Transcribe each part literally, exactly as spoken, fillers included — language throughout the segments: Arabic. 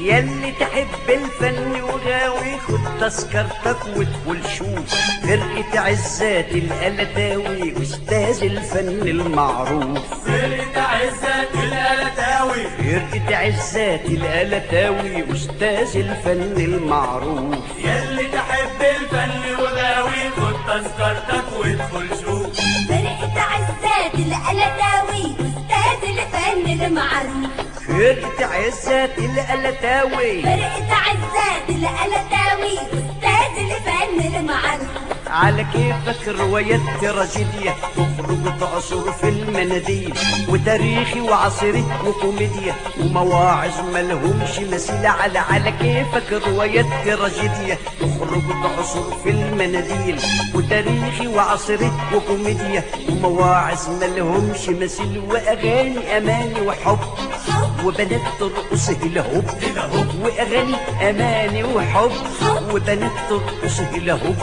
ياللي تحب الفن وغاوي خد تذكرتك وادخل شوف فرقة عزات القلتاوي أستاذ الفن المعروف. فرقة عزات القلتاوي فرقة عزات القلتاوي أستاذ الفن المعروف. ياللي تحب الفن وغاوي خد تذكرتك وادخل شوف فرقة عزات القلتاوي أستاذ الفن المعروف. فرقة عزات القلتاوي فرقة عزات القلتاوي أستاذ الفن المعروف. على كيفك روايات تراجيديا تخرج تعصر في المناديل وتاريخي وعصري وكوميديا ومواعظ ملهمش مثيل. على على كيفك روايات تراجيديا تخرج تعصر في المناديل وتاريخي وعصري وكوميديا ومواعظ ملهمش مثيل واغاني اماني وحب وبنات ترقص هلا هوب واغاني اماني وحب وبنات ترقص هلا هوب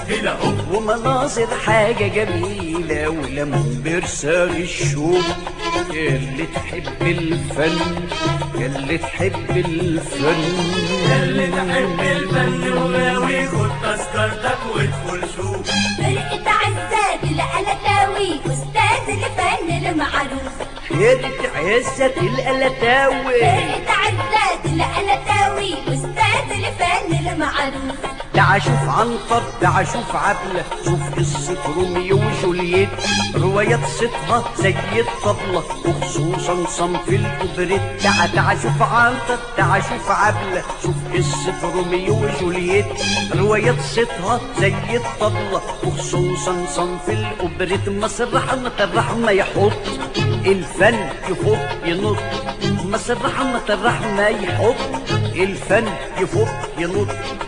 ومناظر حاجه جميله ولمهم برساغ الشوق. ياللي تحب الفن ياللي تحب الفن ياللي تحب الفن وغاوي خد تذكرتك وادخل شوف فرقة عزات القلتاوي أستاذ الفن المعروف. فرقة عزات القلتاوي فرقة عزات القلتاوي أستاذ الفن المعروف. تعال شوف عنتر تعال شوف عبلة شوف قصة روميو وجولييت روايات صيتها زي الطبلة وخصوصا صنف الأوبريت. تعال تعال شوف عنتر تعال شوف عبلة شوف قصة روميو وجولييت روايات صيتها زي الطبلة وخصوصا صنف الأوبريت. مصر رحمة الرحمة يحط الفن يفوق ينط مصر رحمة الرحمة يحط الفن يفوق ينط.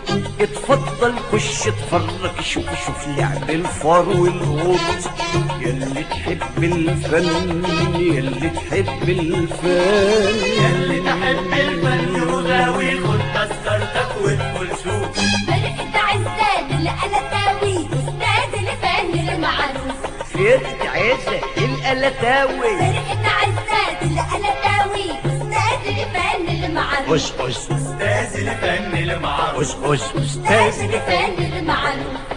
اتفضل خش اتفرج شوف شوف لعب الفار والقط. ياللي تحب الفن ياللي تحب الفن ياللي تحب الفن وغاوي خد تذكرتك وادخل شوف فرقة عزات القلتاوي أستاذ الفن المعروف. فرقة عزات القلتاوي فرقة عزات القلتاوي أستاذ الفن المعروف. أس أس أستاذ الفن المعروف أس أس أستاذ الفن المعروف.